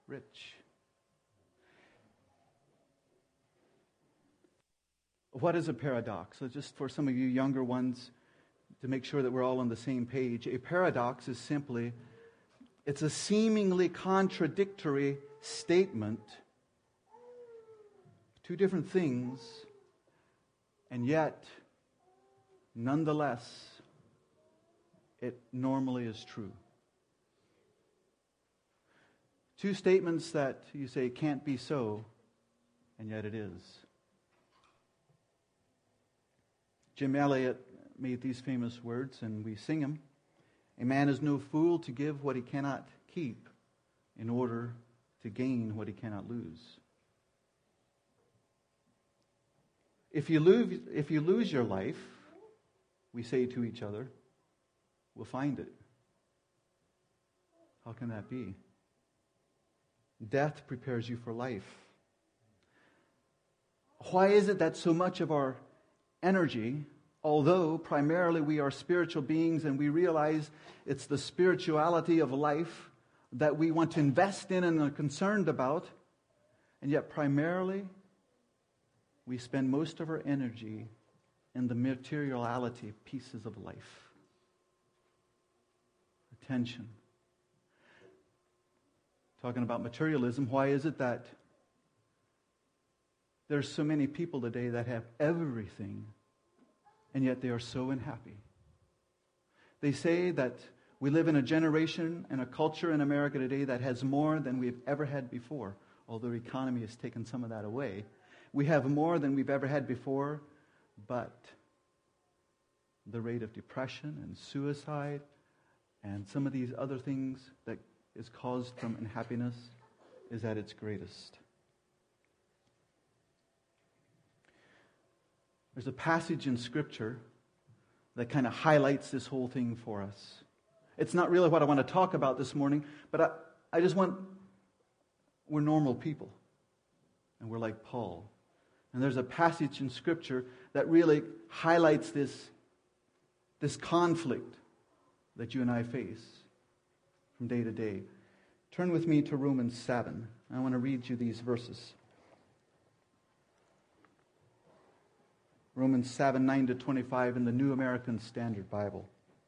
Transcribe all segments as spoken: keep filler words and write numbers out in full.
rich. What is a paradox? So just for some of you younger ones, to make sure that we're all on the same page, a paradox is simply, it's a seemingly contradictory statement, two different things, and yet, nonetheless, it normally is true. Two statements that you say can't be so, and yet it is. Jim Elliot made these famous words, and we sing them. A man is no fool to give what he cannot keep in order to gain what he cannot lose. If you lose, if you lose your life, we say to each other, we'll find it. How can that be? Death prepares you for life. Why is it that so much of our energy, although primarily we are spiritual beings and we realize it's the spirituality of life that we want to invest in and are concerned about, and yet primarily we spend most of our energy in the materiality pieces of life. Attention. Talking about materialism, why is it that there's so many people today that have everything, and yet they are so unhappy? They say that we live in a generation and a culture in America today that has more than we've ever had before, although the economy has taken some of that away. We have more than we've ever had before, but the rate of depression and suicide and some of these other things that is caused from unhappiness is at its greatest. There's a passage in Scripture that kind of highlights this whole thing for us. It's not really what I want to talk about this morning, but I, I just want, we're normal people, and we're like Paul. And there's a passage in Scripture that really highlights this, this conflict that you and I face from day to day. Turn with me to Romans seven. I want to read you these verses. Romans seven, nine to twenty-five in the New American Standard Bible.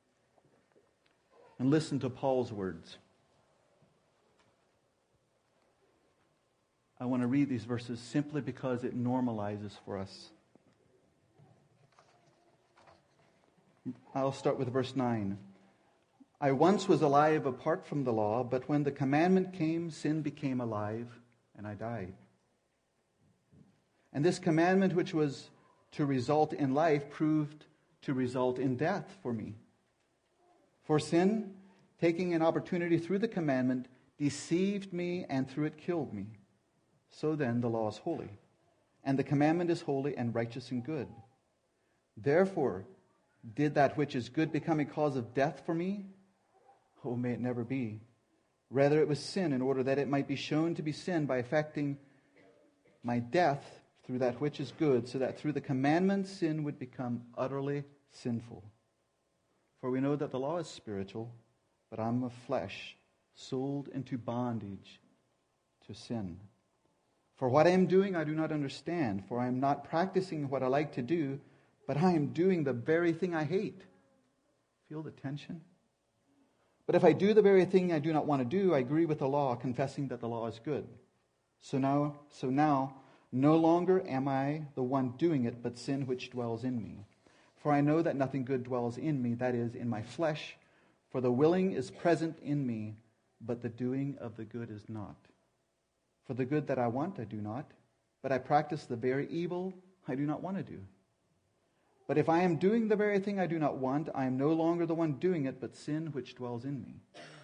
And listen to Paul's words. I want to read these verses simply because it normalizes for us. I'll start with verse nine. I once was alive apart from the law, but when the commandment came, sin became alive, and I died. And this commandment, which was to result in life, proved to result in death for me. For sin, taking an opportunity through the commandment, deceived me and through it killed me. So then the law is holy, and the commandment is holy and righteous and good. Therefore, did that which is good become a cause of death for me? Oh, may it never be. Rather, it was sin in order that it might be shown to be sin by effecting my death through that which is good, so that through the commandment sin would become utterly sinful. For we know that the law is spiritual, but I'm of flesh, sold into bondage to sin. For what I am doing I do not understand, for I am not practicing what I like to do, but I am doing the very thing I hate. Feel the tension? But if I do the very thing I do not want to do, I agree with the law, confessing that the law is good. So now, so now, no longer am I the one doing it, but sin which dwells in me. For I know that nothing good dwells in me, that is, in my flesh. For the willing is present in me, but the doing of the good is not. For the good that I want, I do not, but I practice the very evil I do not want to do. But if I am doing the very thing I do not want, I am no longer the one doing it, but sin which dwells in me.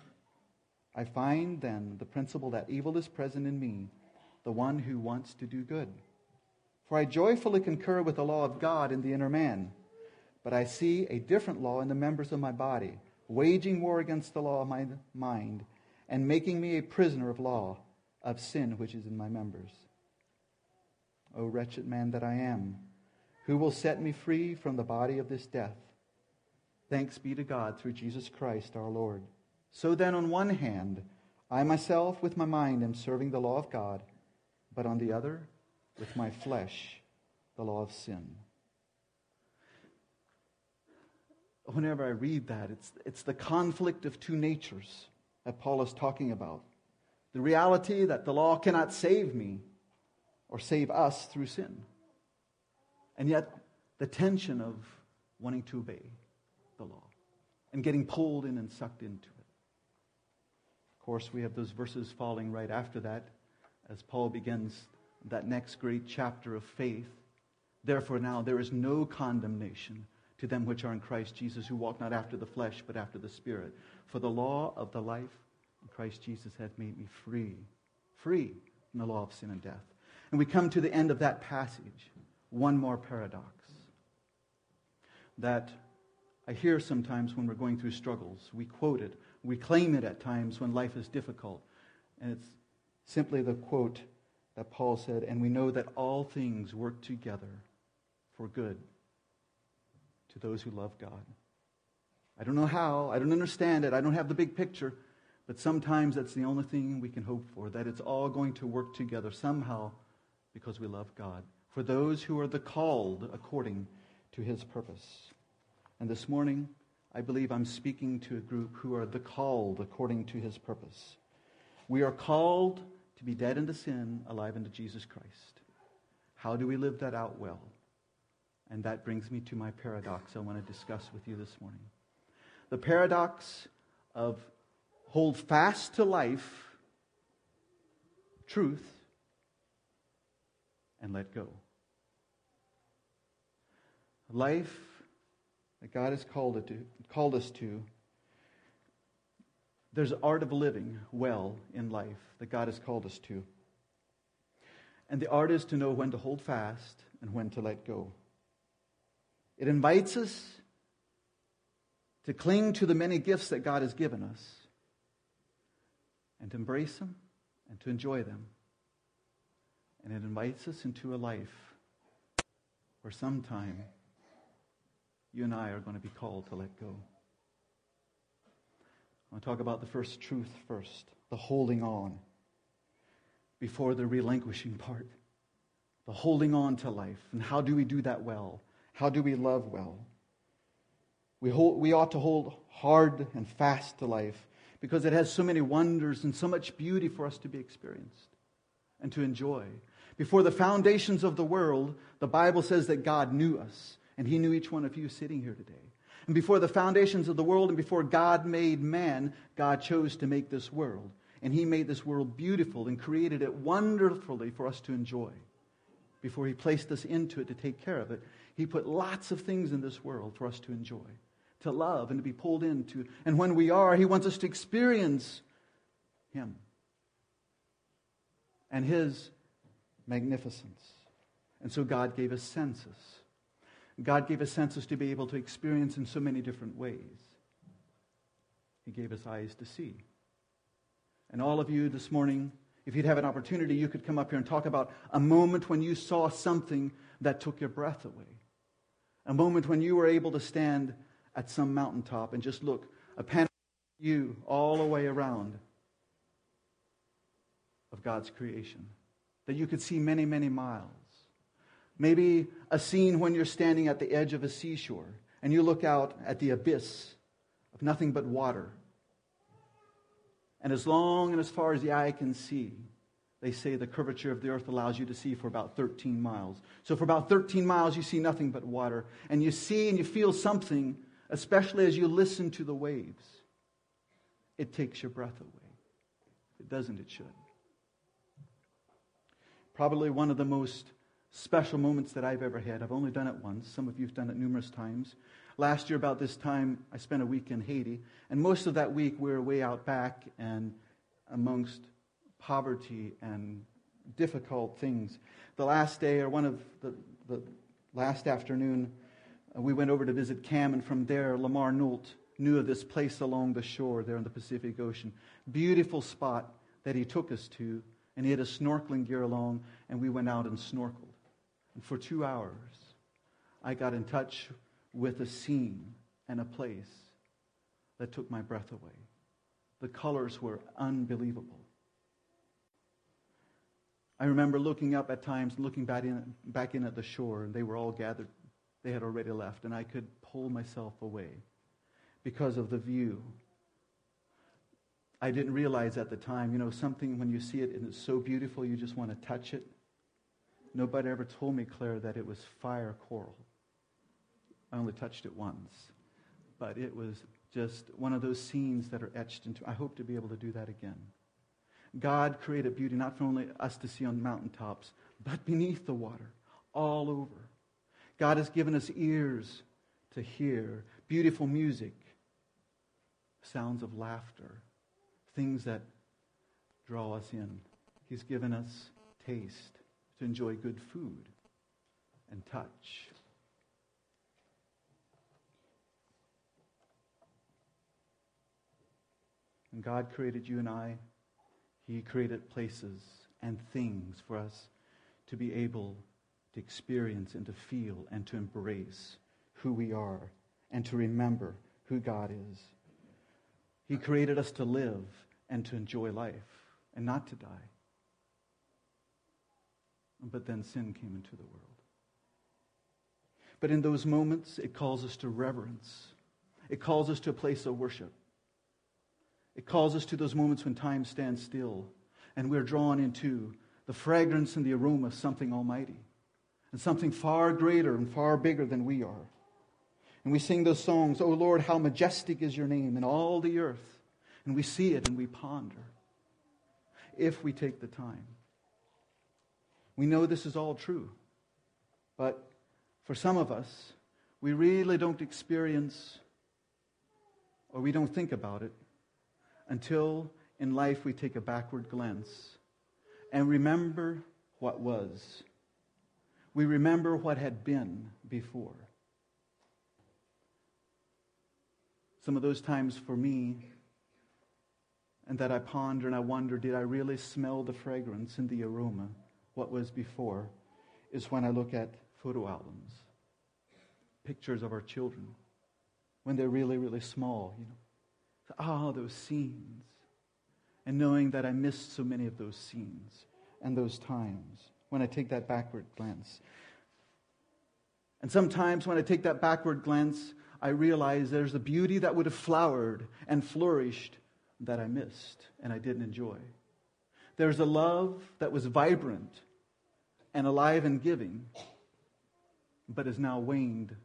I find then the principle that evil is present in me, the one who wants to do good. For I joyfully concur with the law of God in the inner man, but I see a different law in the members of my body, waging war against the law of my mind, and making me a prisoner of law, of sin which is in my members. O wretched man that I am, who will set me free from the body of this death? Thanks be to God through Jesus Christ our Lord. So then, on one hand, I myself with my mind am serving the law of God, but on the other, with my flesh, the law of sin. Whenever I read that, it's, it's the conflict of two natures that Paul is talking about. The reality that the law cannot save me or save us through sin. And yet, the tension of wanting to obey the law and getting pulled in and sucked into it. Of course, we have those verses falling right after that as Paul begins that next great chapter of faith. Therefore now there is no condemnation to them which are in Christ Jesus, who walk not after the flesh, but after the Spirit. For the law of the life in Christ Jesus hath made me free, free from the law of sin and death. And we come to the end of that passage. One more paradox that I hear sometimes when we're going through struggles. We quote it, we claim it at times when life is difficult. And it's simply the quote that Paul said, and we know that all things work together for good to those who love God. I don't know how, I don't understand it, I don't have the big picture, but sometimes that's the only thing we can hope for, that it's all going to work together somehow because we love God. For those who are the called according to His purpose. And this morning, I believe I'm speaking to a group who are the called according to His purpose. We are called to be dead unto sin, alive unto Jesus Christ. How do we live that out well? And that brings me to my paradox I want to discuss with you this morning. The paradox of hold fast to life, truth, and let go. Life that God has called it to, called us to. There's art of living well in life that God has called us to. And the art is to know when to hold fast and when to let go. It invites us to cling to the many gifts that God has given us and to embrace them and to enjoy them. And it invites us into a life where sometime you and I are going to be called to let go. I want to talk about the first truth first, the holding on, before the relinquishing part. The holding on to life. And how do we do that well? How do we love well? We, hold, we ought to hold hard and fast to life because it has so many wonders and so much beauty for us to be experienced and to enjoy. Before the foundations of the world, the Bible says that God knew us, and He knew each one of you sitting here today. And before the foundations of the world and before God made man, God chose to make this world. And He made this world beautiful and created it wonderfully for us to enjoy. Before He placed us into it to take care of it, He put lots of things in this world for us to enjoy, to love and to be pulled into. And when we are, He wants us to experience Him and His magnificence. And so God gave us senses. God gave us senses to be able to experience in so many different ways. He gave us eyes to see. And all of you this morning, if you'd have an opportunity, you could come up here and talk about a moment when you saw something that took your breath away. A moment when you were able to stand at some mountaintop and just look, a panorama of you all the way around of God's creation. That you could see many, many miles. Maybe a scene when you're standing at the edge of a seashore and you look out at the abyss of nothing but water. And as long and as far as the eye can see, they say the curvature of the earth allows you to see for about thirteen miles. So for about thirteen miles you see nothing but water. And you see and you feel something, especially as you listen to the waves. It takes your breath away. If it doesn't, it should. Probably one of the most special moments that I've ever had. I've only done it once. Some of you have done it numerous times. Last year about this time, I spent a week in Haiti. And most of that week we were way out back and amongst poverty and difficult things. The last day, or one of the, the last afternoon, uh, we went over to visit Cam, and from there, Lamar Noult knew of this place along the shore there in the Pacific Ocean. Beautiful spot that he took us to, and he had a snorkeling gear along, and we went out and snorkeled. And for two hours, I got in touch with a scene and a place that took my breath away. The The colors were unbelievable. I remember looking up at times, looking back in, back in at the shore, and they were all gathered. They had already left, and I could pull myself away because of the view. I didn't realize at the time, you know, something when you see it and it's so beautiful, you just want to touch it. Nobody ever told me, Claire, that it was fire coral. I only touched it once. But it was just one of those scenes that are etched into. I hope to be able to do that again. God created beauty not for only us to see on mountaintops, but beneath the water, all over. God has given us ears to hear beautiful music, sounds of laughter, things that draw us in. He's given us taste to enjoy good food and touch. When God created you and I, He created places and things for us to be able to experience and to feel and to embrace who we are and to remember who God is. He created us to live and to enjoy life and not to die. But then sin came into the world. But in those moments, it calls us to reverence. It calls us to a place of worship. It calls us to those moments when time stands still and we're drawn into the fragrance and the aroma of something almighty and something far greater and far bigger than we are. And we sing those songs, "O Lord, how majestic is your name in all the earth." And we see it and we ponder if we take the time. We know this is all true, but for some of us, we really don't experience or we don't think about it until in life we take a backward glance and remember what was. We remember what had been before. Some of those times for me, and that I ponder and I wonder, did I really smell the fragrance and the aroma, what was before, is when I look at photo albums, pictures of our children, when they're really, really small, you know. Ah, those scenes. And knowing that I missed so many of those scenes and those times when I take that backward glance. And sometimes when I take that backward glance, I realize there's a beauty that would have flowered and flourished that I missed and I didn't enjoy. There's a love that was vibrant and alive and giving, but is now waned.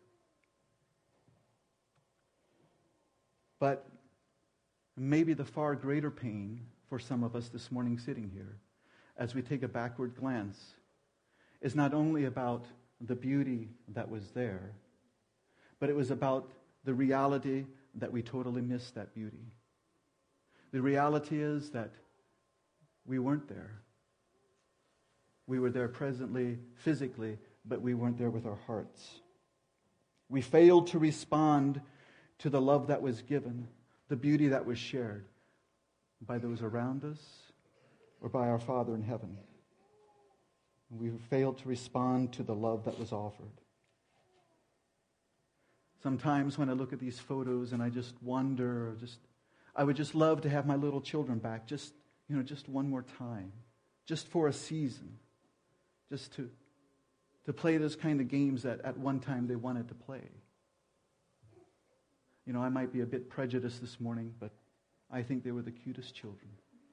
But maybe the far greater pain for some of us this morning sitting here, as we take a backward glance, is not only about the beauty that was there, but it was about the reality that we totally missed that beauty. The reality is that we weren't there. We were there presently, physically, but we weren't there with our hearts. We failed to respond to the love that was given, the beauty that was shared by those around us or by our Father in heaven. We failed to respond to the love that was offered. Sometimes when I look at these photos and I just wonder, just I would just love to have my little children back, just you know, just one more time, just for a season, just to to play those kind of games that at one time they wanted to play. You know, I might be a bit prejudiced this morning, but I think they were the cutest children.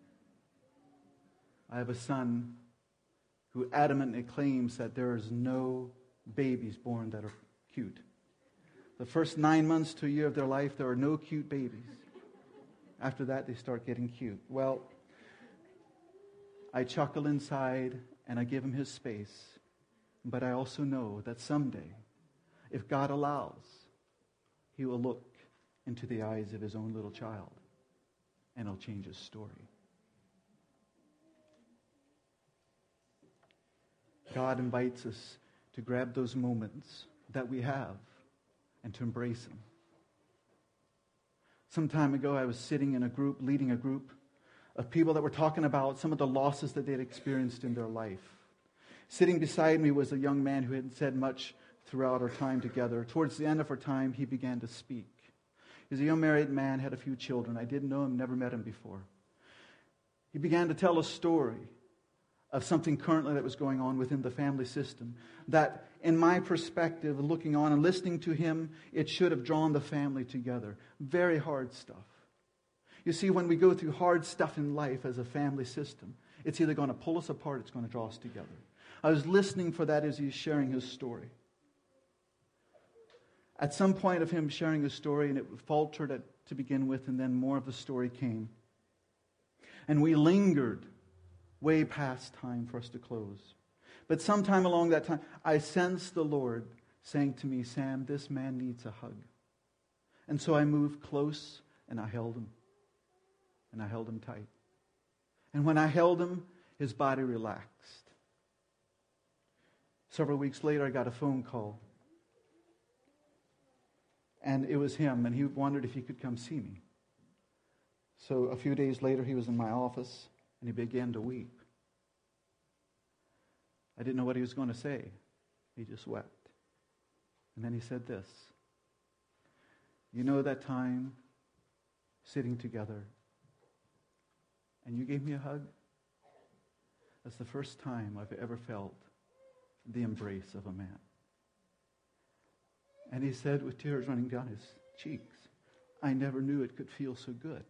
I have a son who adamantly claims that there is no babies born that are cute. The first nine months to a year of their life, there are no cute babies. After that, they start getting cute. Well, I chuckle inside and I give him his space, but I also know that someday, if God allows, he will look into the eyes of his own little child and it'll change his story. God invites us to grab those moments that we have and to embrace them. Some time ago, I was sitting in a group, leading a group of people that were talking about some of the losses that they'd experienced in their life. Sitting beside me was a young man who hadn't said much throughout our time together. Towards the end of our time, he began to speak. He's a young married man, had a few children. I didn't know him, never met him before. He began to tell a story of something currently that was going on within the family system that, in my perspective, looking on and listening to him, it should have drawn the family together. Very hard stuff. You see, when we go through hard stuff in life as a family system, it's either going to pull us apart, it's going to draw us together. I was listening for that as he's sharing his story. At some point of him sharing his story, and it faltered at, to begin with, and then more of the story came. And we lingered way past time for us to close. But sometime along that time, I sensed the Lord saying to me, Sam, this man needs a hug. And so I moved close and I held him. And I held him tight. And when I held him, his body relaxed. Several weeks later, I got a phone call. And it was him, and he wondered if he could come see me. So a few days later, he was in my office, and he began to weep. I didn't know what he was going to say. He just wept. And then he said this. You know that time sitting together, and you gave me a hug? That's the first time I've ever felt the embrace of a man. And he said with tears running down his cheeks, I never knew it could feel so good.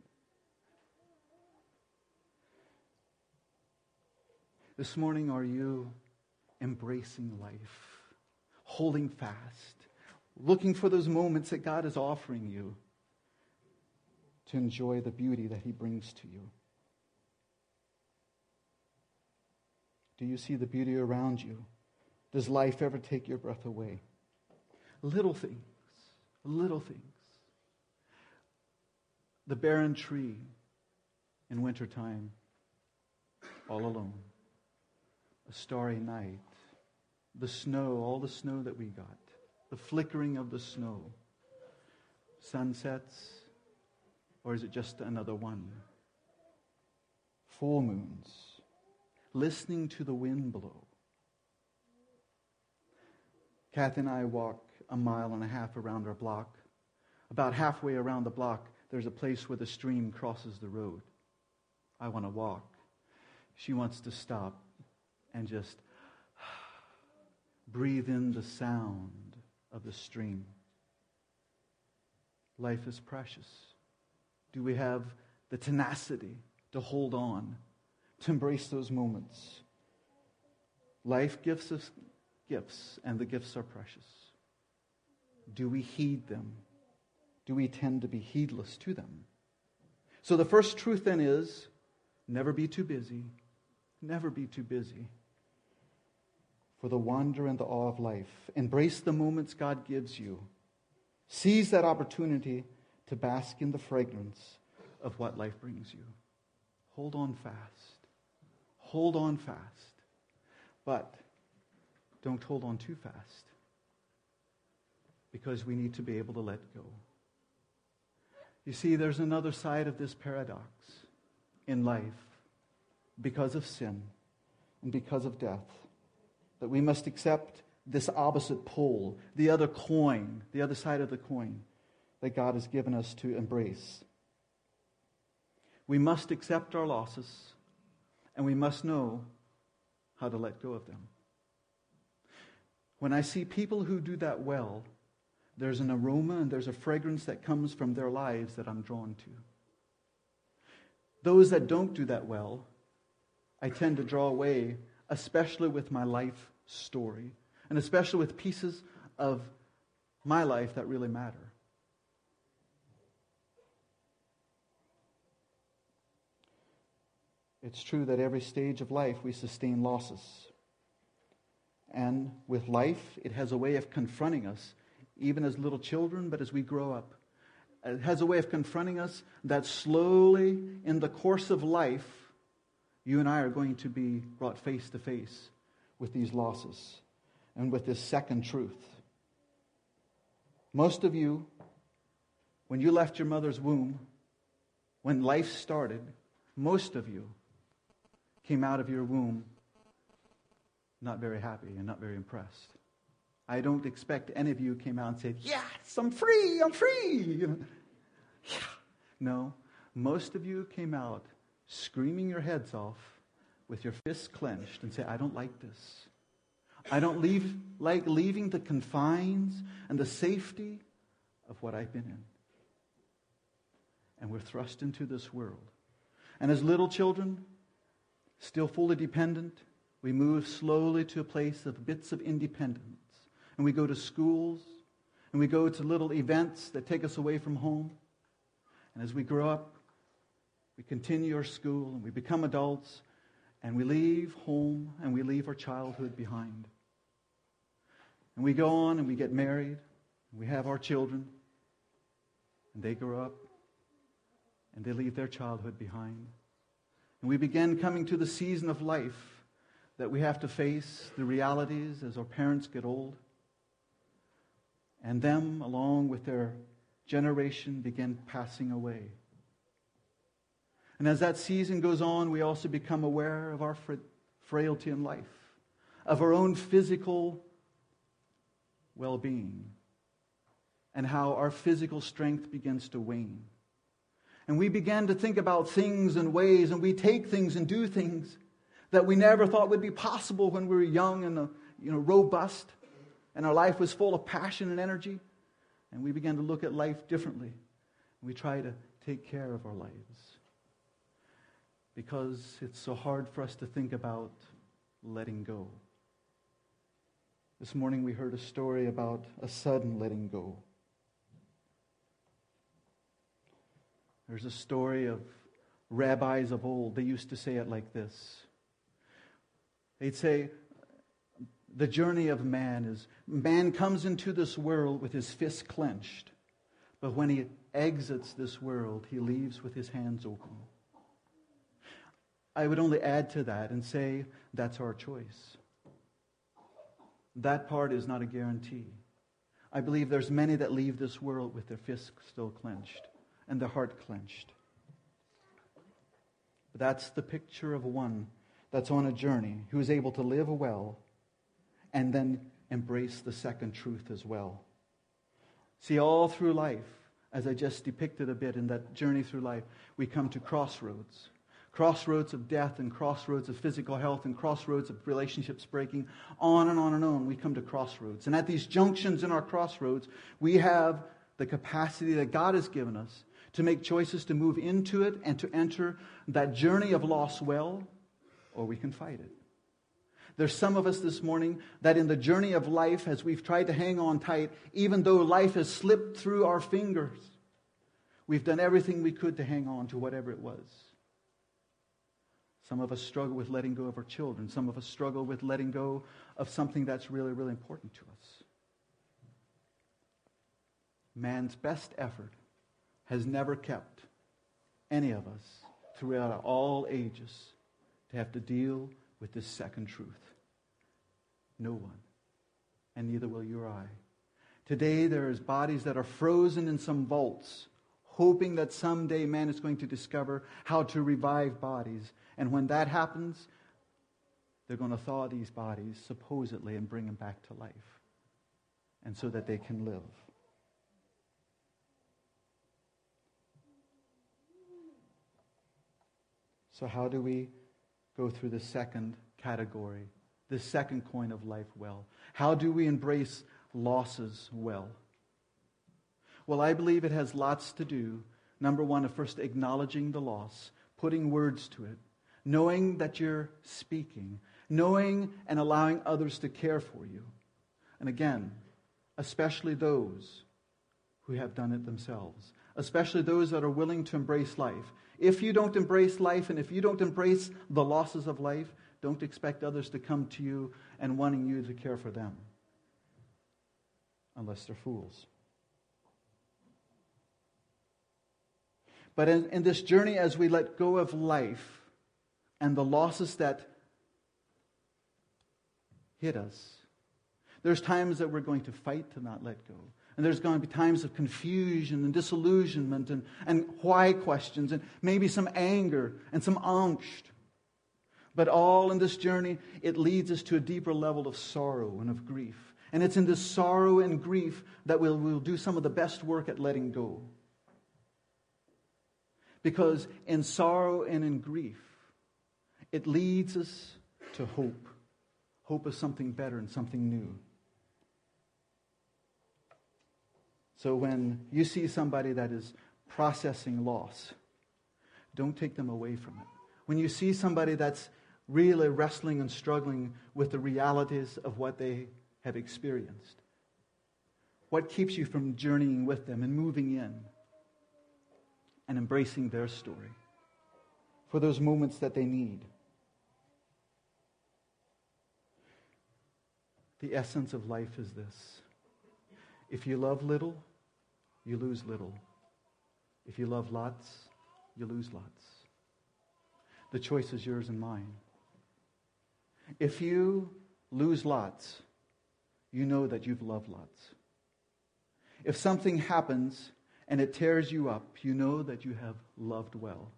This morning, are you embracing life, holding fast, looking for those moments that God is offering you to enjoy the beauty that He brings to you? Do you see the beauty around you? Does life ever take your breath away? Little things, little things. The barren tree in wintertime, all alone. A starry night. The snow, all the snow that we got. The flickering of the snow. Sunsets, or is it just another one? Full moons. Listening to the wind blow. Kathy and I walk a mile and a half around our block. About halfway around the block, there's a place where the stream crosses the road. I want to walk. She wants to stop and just breathe in the sound of the stream. Life is precious. Do we have the tenacity to hold on, to embrace those moments? Life gives us gifts, and the gifts are precious. Do we heed them? Do we tend to be heedless to them? So the first truth then is, never be too busy. Never be too busy for the wonder and the awe of life. Embrace the moments God gives you. Seize that opportunity to bask in the fragrance of what life brings you. Hold on fast. Hold on fast. But don't hold on too fast, because we need to be able to let go. You see, there's another side of this paradox in life because of sin and because of death, that we must accept this opposite pole, the other coin, the other side of the coin that God has given us to embrace. We must accept our losses, and we must know how to let go of them. When I see people who do that well, there's an aroma and there's a fragrance that comes from their lives that I'm drawn to. Those that don't do that well, I tend to draw away, especially with my life story, and especially with pieces of my life that really matter. It's true that every stage of life we sustain losses. And with life, it has a way of confronting us, even as little children, but as we grow up. It has a way of confronting us that slowly, in the course of life, you and I are going to be brought face to face with these losses and with this second truth. Most of you, when you left your mother's womb, when life started, most of you came out of your womb not very happy and not very impressed. I don't expect any of you came out and said, yes, I'm free, I'm free. You know, No, most of you came out screaming your heads off with your fists clenched and say, I don't like this. I don't leave, like leaving the confines and the safety of what I've been in. And we're thrust into this world. And as little children, still fully dependent, we move slowly to a place of bits of independence. And we go to schools, and we go to little events that take us away from home. And as we grow up, we continue our school, and we become adults, and we leave home, and we leave our childhood behind. And we go on, and we get married, and we have our children, and they grow up, and they leave their childhood behind. And we begin coming to the season of life that we have to face the realities as our parents get old. And them, along with their generation, begin passing away. And as that season goes on, we also become aware of our fra- frailty in life, of our own physical well-being, and how our physical strength begins to wane. And we begin to think about things and ways, and we take things and do things that we never thought would be possible when we were young and uh, you know, robust, and our life was full of passion and energy. And we began to look at life differently. And we try to take care of our lives. Because it's so hard for us to think about letting go. This morning we heard a story about a sudden letting go. There's a story of rabbis of old. They used to say it like this. They'd say, the journey of man is, man comes into this world with his fists clenched. But when he exits this world, he leaves with his hands open. I would only add to that and say, that's our choice. That part is not a guarantee. I believe there's many that leave this world with their fists still clenched and their heart clenched. But that's the picture of one that's on a journey, who is able to live well and then embrace the second truth as well. See, all through life, as I just depicted a bit in that journey through life, we come to crossroads. Crossroads of death and crossroads of physical health and crossroads of relationships breaking. On and on and on, we come to crossroads. And at these junctions in our crossroads, we have the capacity that God has given us to make choices to move into it and to enter that journey of loss well, or we can fight it. There's some of us this morning that in the journey of life, as we've tried to hang on tight, even though life has slipped through our fingers, we've done everything we could to hang on to whatever it was. Some of us struggle with letting go of our children. Some of us struggle with letting go of something that's really, really important to us. Man's best effort has never kept any of us throughout all ages to have to deal with this second truth. No one. And neither will you or I. Today there is bodies that are frozen in some vaults, hoping that someday man is going to discover how to revive bodies. And when that happens, they're going to thaw these bodies, supposedly, and bring them back to life. And so that they can live. So how do we go through the second category, the second coin of life well? How do we embrace losses well? Well, I believe it has lots to do, number one, of first acknowledging the loss, putting words to it, knowing that you're speaking, knowing and allowing others to care for you. And again, especially those who have done it themselves, especially those that are willing to embrace life. If you don't embrace life and if you don't embrace the losses of life, don't expect others to come to you and wanting you to care for them. Unless they're fools. But in, in this journey, as we let go of life and the losses that hit us, there's times that we're going to fight to not let go. And there's going to be times of confusion and disillusionment and, and why questions and maybe some anger and some angst. But all in this journey, it leads us to a deeper level of sorrow and of grief. And it's in this sorrow and grief that we'll, we'll do some of the best work at letting go. Because in sorrow and in grief, it leads us to hope. Hope of something better and something new. So when you see somebody that is processing loss, don't take them away from it. When you see somebody that's really wrestling and struggling with the realities of what they have experienced, what keeps you from journeying with them and moving in and embracing their story for those moments that they need? The essence of life is this: if you love little, you lose little. If you love lots, you lose lots. The choice is yours and mine. If you lose lots, you know that you've loved lots. If something happens and it tears you up, you know that you have loved well.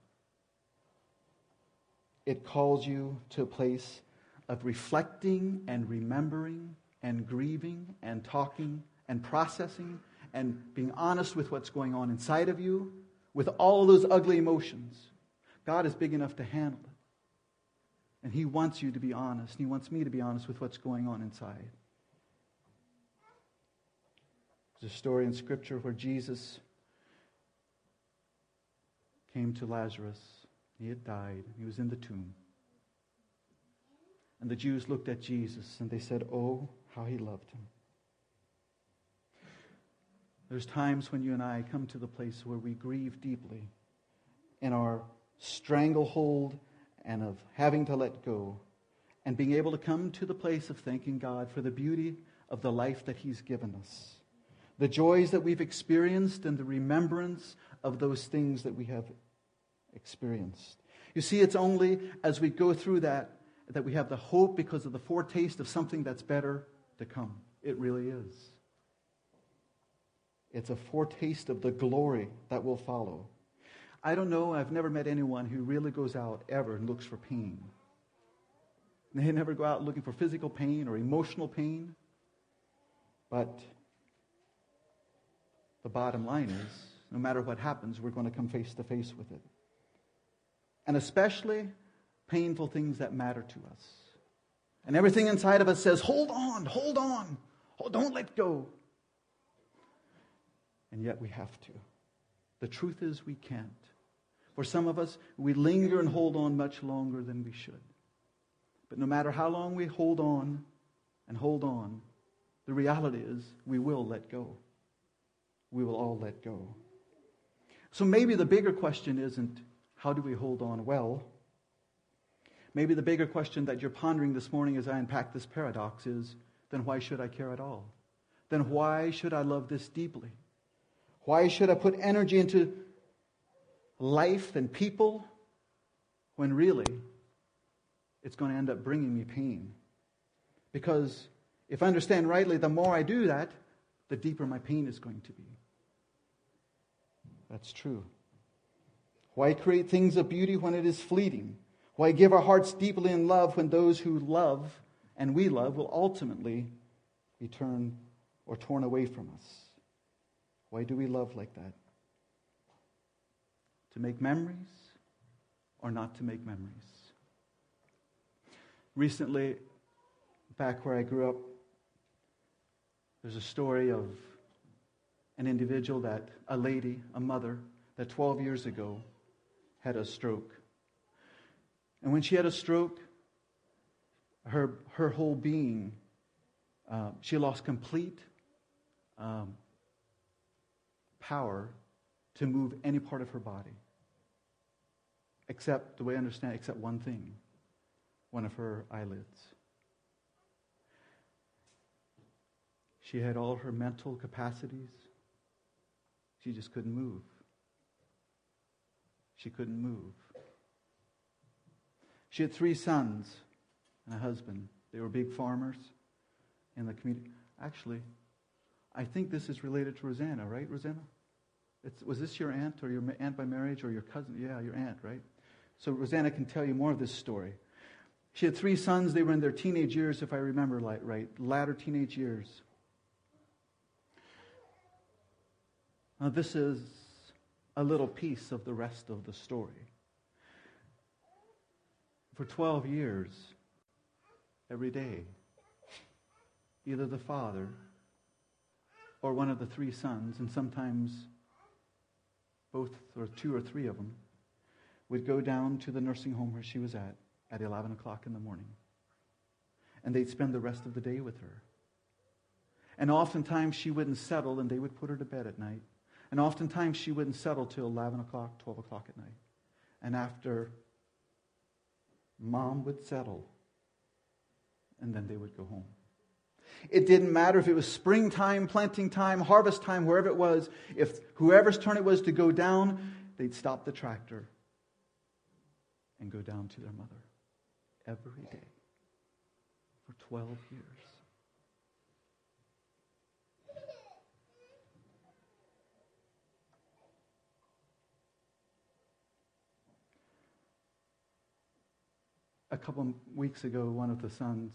It calls you to a place of reflecting and remembering and grieving and talking and processing and being honest with what's going on inside of you, with all those ugly emotions. God is big enough to handle it. And He wants you to be honest. He wants me to be honest with what's going on inside. There's a story in Scripture where Jesus came to Lazarus. He had died. He was in the tomb. And the Jews looked at Jesus and they said, "Oh, how He loved Him." There's times when you and I come to the place where we grieve deeply in our stranglehold and of having to let go, and being able to come to the place of thanking God for the beauty of the life that He's given us, the joys that we've experienced, and the remembrance of those things that we have experienced. You see, it's only as we go through that that we have the hope, because of the foretaste of something that's better to come. It really is. It's a foretaste of the glory that will follow. I don't know, I've never met anyone who really goes out ever and looks for pain. They never go out looking for physical pain or emotional pain. But the bottom line is, no matter what happens, we're going to come face to face with it. And especially painful things that matter to us. And everything inside of us says, hold on, hold on, hold, don't let go. And yet we have to. The truth is we can't. For some of us, we linger and hold on much longer than we should. But no matter how long we hold on and hold on, the reality is we will let go. We will all let go. So maybe the bigger question isn't, how do we hold on well? Maybe the bigger question that you're pondering this morning as I unpack this paradox is, then why should I care at all? Then why should I love this deeply? Why should I put energy into life and people when really it's going to end up bringing me pain? Because if I understand rightly, the more I do that, the deeper my pain is going to be. That's true. Why create things of beauty when it is fleeting? Why give our hearts deeply in love when those who love and we love will ultimately be turned or torn away from us? Why do we love like that? To make memories or not to make memories? Recently, back where I grew up, there's a story of an individual that, a lady, a mother, that twelve years ago had a stroke. And when she had a stroke, her her whole being, uh, she lost complete um, power to move any part of her body. Except, the way I understand it, except one thing, one of her eyelids. She had all her mental capacities. She just couldn't move. She couldn't move. She had three sons and a husband. They were big farmers in the community. Actually, I think this is related to Rosanna, right, Rosanna? It's, was this your aunt, or your aunt by marriage, or your cousin? Yeah, your aunt, right? So Rosanna can tell you more of this story. She had three sons. They were in their teenage years, if I remember right, latter teenage years. Now, this is a little piece of the rest of the story. For twelve years, every day, either the father or one of the three sons, and sometimes both or two or three of them, would go down to the nursing home where she was at at eleven o'clock in the morning. And they'd spend the rest of the day with her. And oftentimes she wouldn't settle, and they would put her to bed at night. And oftentimes she wouldn't settle till eleven o'clock, twelve o'clock at night. And after Mom would settle, and then they would go home. It didn't matter if it was springtime, planting time, harvest time, wherever it was. If whoever's turn it was to go down, they'd stop the tractor and go down to their mother every day for twelve years. A couple of weeks ago, one of the sons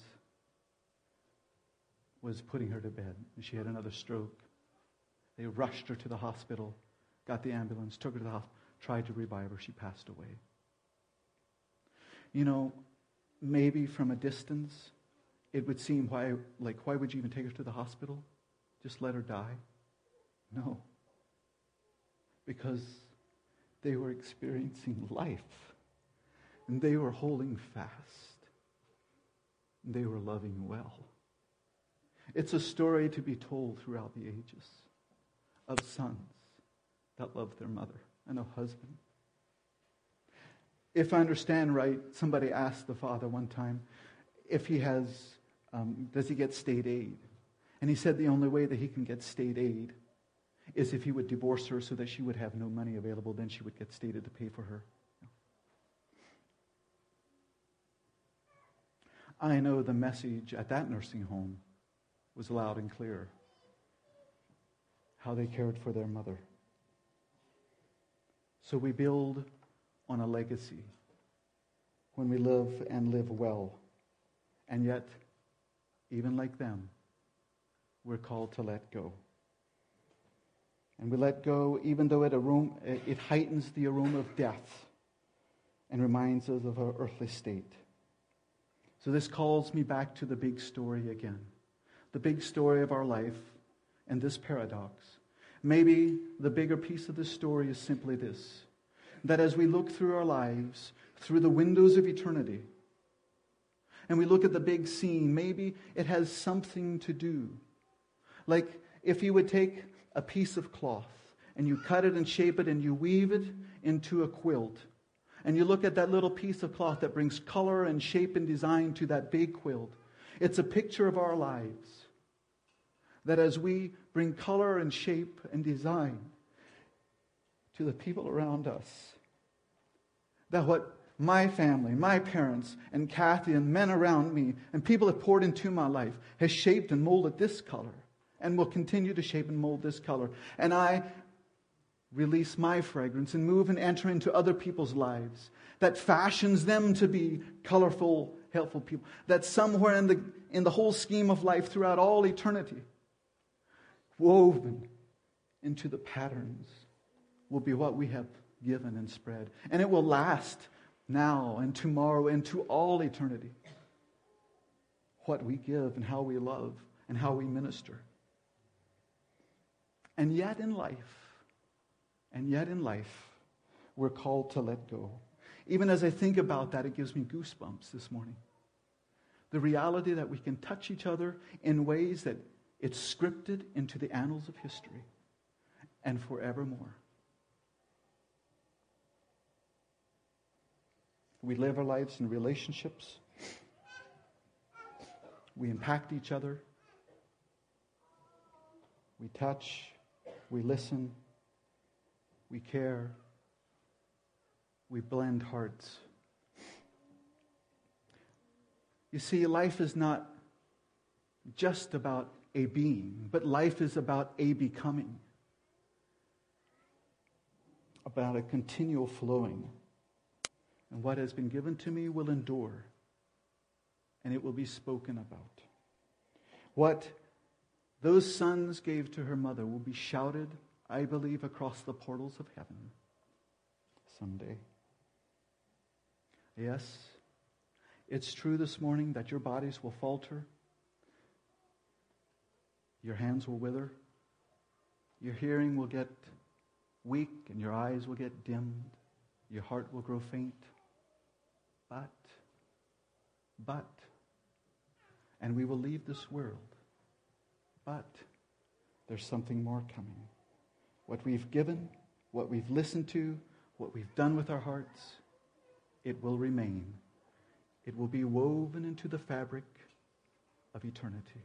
was putting her to bed, and she had another stroke. They rushed her to the hospital, got the ambulance, took her to the hospital, tried to revive her. She passed away. You know, maybe from a distance, it would seem, why, like, why would you even take her to the hospital? Just let her die? No. Because they were experiencing life. And they were holding fast. And they were loving well. It's a story to be told throughout the ages of sons that love their mother and a husband. If I understand right, somebody asked the father one time if he has, um, does he get state aid? And he said the only way that he can get state aid is if he would divorce her so that she would have no money available. Then she would get state aid to pay for her. I know the message at that nursing home was loud and clear. How they cared for their mother. So we build on a legacy when we live and live well. And yet, even like them, we're called to let go. And we let go even though it, aroma, it heightens the aroma of death and reminds us of our earthly state. So this calls me back to the big story again. The big story of our life and this paradox. Maybe the bigger piece of the story is simply this. That as we look through our lives, through the windows of eternity, and we look at the big scene, maybe it has something to do. Like if you would take a piece of cloth and you cut it and shape it and you weave it into a quilt. And you look at that little piece of cloth that brings color and shape and design to that big quilt. It's a picture of our lives. That as we bring color and shape and design to the people around us, that what my family, my parents, and Kathy and men around me, and people have poured into my life, has shaped and molded this color, and will continue to shape and mold this color. And I release my fragrance and move and enter into other people's lives that fashions them to be colorful, helpful people. That somewhere in the in the whole scheme of life throughout all eternity, woven into the patterns will be what we have given and spread. And it will last now and tomorrow and to all eternity. What we give and how we love and how we minister. And yet in life, And yet in life, we're called to let go. Even as I think about that, it gives me goosebumps this morning. The reality that we can touch each other in ways that it's scripted into the annals of history and forevermore. We live our lives in relationships. We impact each other. We touch. We listen. We care. We blend hearts. You see, life is not just about a being, but life is about a becoming. About a continual flowing. And what has been given to me will endure. And it will be spoken about. What those sons gave to her mother will be shouted I believe, across the portals of heaven someday. Yes, it's true this morning that your bodies will falter, your hands will wither, your hearing will get weak, and your eyes will get dimmed, your heart will grow faint. But, but, and we will leave this world. But there's something more coming. What we've given, what we've listened to, what we've done with our hearts, it will remain. It will be woven into the fabric of eternity.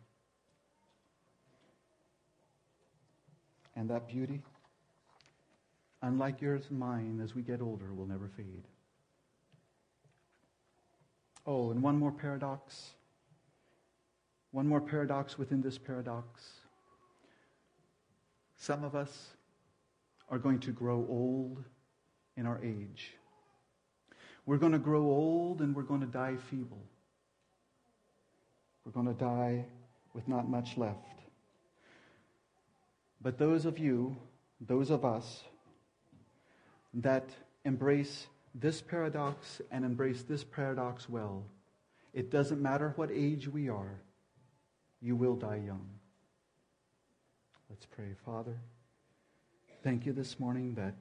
And that beauty, unlike yours and mine, as we get older, will never fade. Oh, and one more paradox. One more paradox within this paradox. Some of us are going to grow old in our age. We're going to grow old and we're going to die feeble. We're going to die with not much left. But those of you, those of us that embrace this paradox and embrace this paradox well, it doesn't matter what age we are, you will die young. Let's pray. Father, thank you this morning that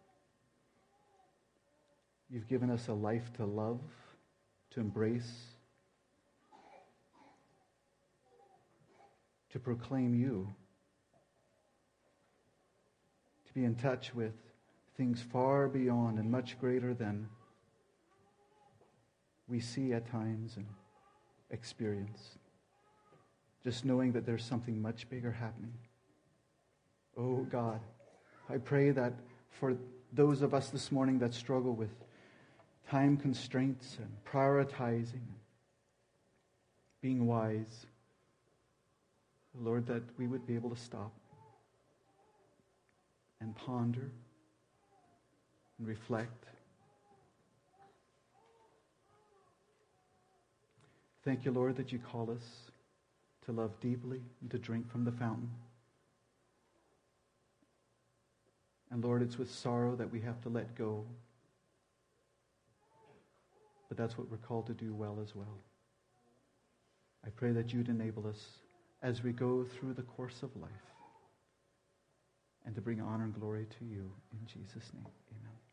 you've given us a life to love, to embrace, to proclaim you, to be in touch with things far beyond and much greater than we see at times and experience. Just knowing that there's something much bigger happening. Oh God, I pray that for those of us this morning that struggle with time constraints and prioritizing, being wise, Lord, that we would be able to stop and ponder and reflect. Thank you, Lord, that you call us to love deeply and to drink from the fountain. And Lord, it's with sorrow that we have to let go. But that's what we're called to do well as well. I pray that you'd enable us as we go through the course of life and to bring honor and glory to you. In Jesus' name, amen.